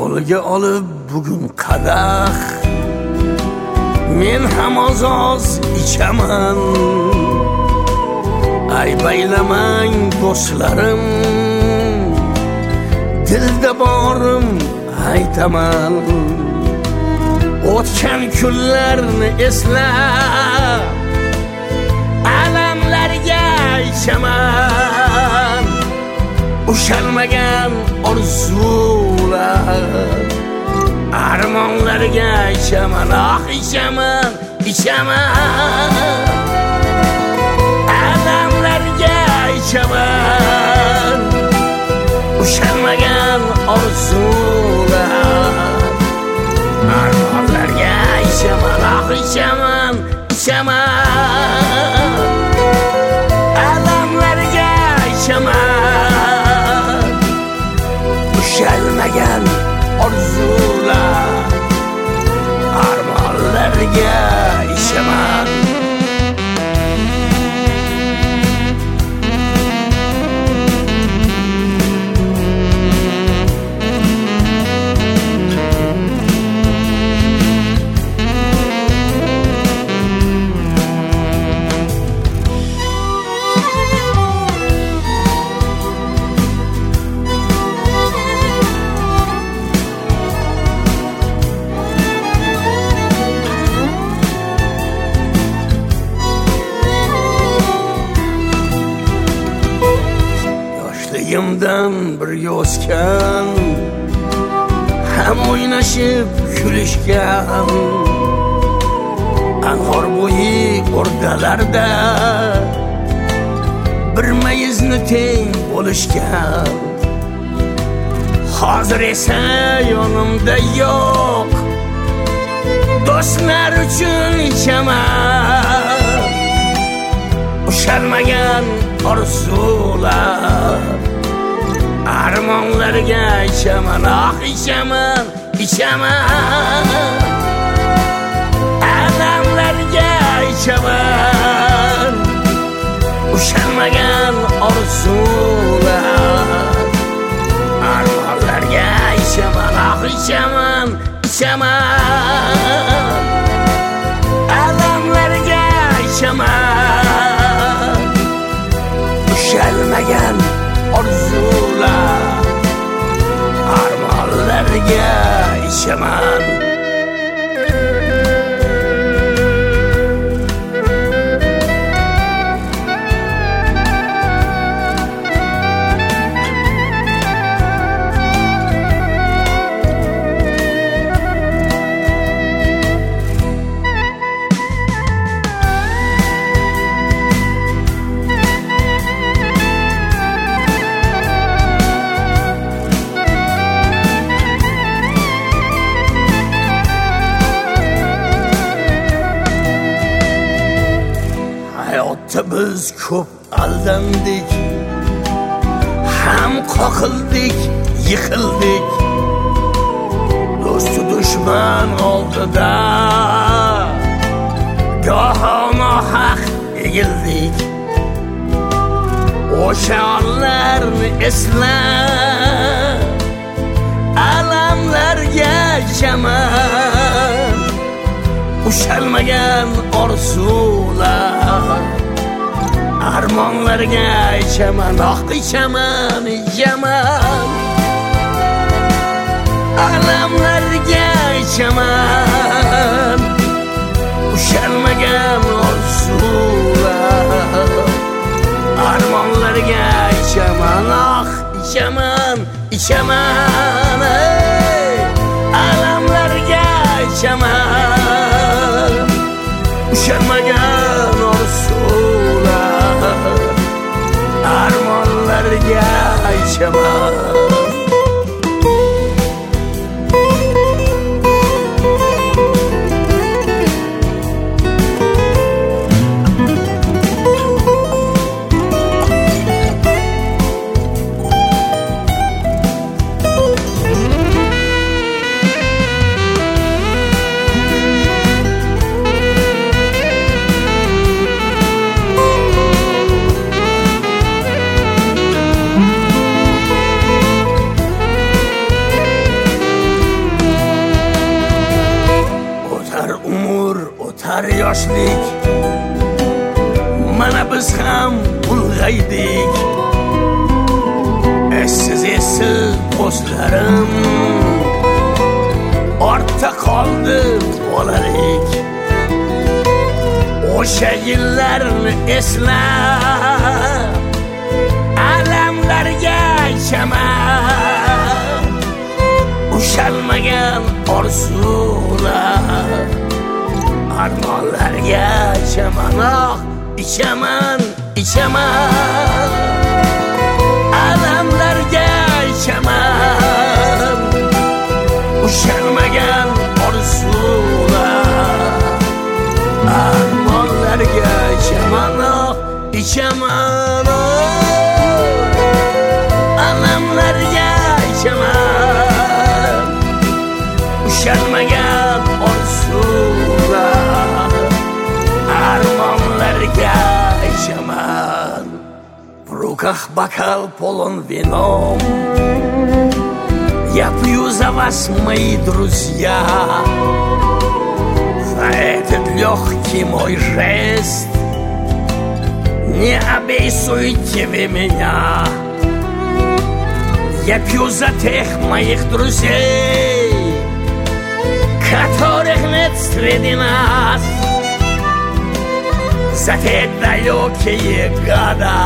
qo'liga olib bugun qadah, men ham ozoz ichaman. Ayblaylamang do'stlarim, dilda borim aytaman. O'tgan kunlarni eslab alamlarga ichaman. Ushalmagan orzular, armonlarga ichaman. Ichaman, ichaman. Alamlarga ichaman. Ushalmagan orzular, armonlarga ichaman. Ichaman, ichaman. Alamlarga ichaman. Ushalmagan orzular, armonlarga ichaman. Yoshligimdan birga o'sgan, ham o'ynashib kulishgan, anhor bo'yi o'rdalarda bir mayizni teng bo'lishgan. Hozir esa yonimda yo'q, do'stlar uchun ichaman. Ushalmagan orzular, armonlarga ichaman. Ichaman, ichaman. Alamlarga ichaman. Ushalmagan orzular, armonlarga ichaman. Ichaman, ichaman. Alamlarga ichaman. Ushalmagan orzular, armonlarga ichaman. Biz ko'p aldandik, ham qoqildik, yiqildik. Do'stu dushman oldida goho nohaq egildik. O'sha onlarni eslab alamlarga ichaman. Ushalmagan orzular, armonlarga ichaman. Ichaman, ichaman. Alamlarga ichaman. Ushalmagan orzular, armonlarga ichaman. Ichaman, ichaman. Alamlarga ichaman. Ushalmagan orzular, armonlarga ichaman. yoshlik, mana biz ham ulg'aydik. Essiz ko'zlarim ortda qoldi bolalik. O'sha yillarni eslab alamlarga aytaman. Ushalmagan orzular, armonlarga aytaman. ichaman alamlarga aytaman. Ushalmagan orzular, armonlarga aytaman. Alamlarga aytaman. Ushalmagan orzular, armonlarga aytaman. В руках бокал полон вином. Я пью за вас, мои друзья, за этот легкий мой жест. Не обейсуйте вы меня. Я пью за тех моих друзей, которых нет среди нас, за те далекие года,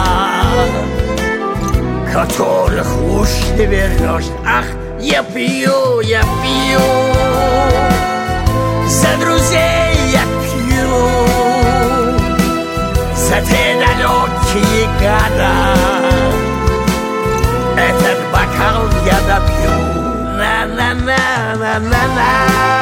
которых уж не вернешь. Ах, я пью за друзей, я пью за те далекие года. Этот бокал я допью. На-на-на-на-на-на.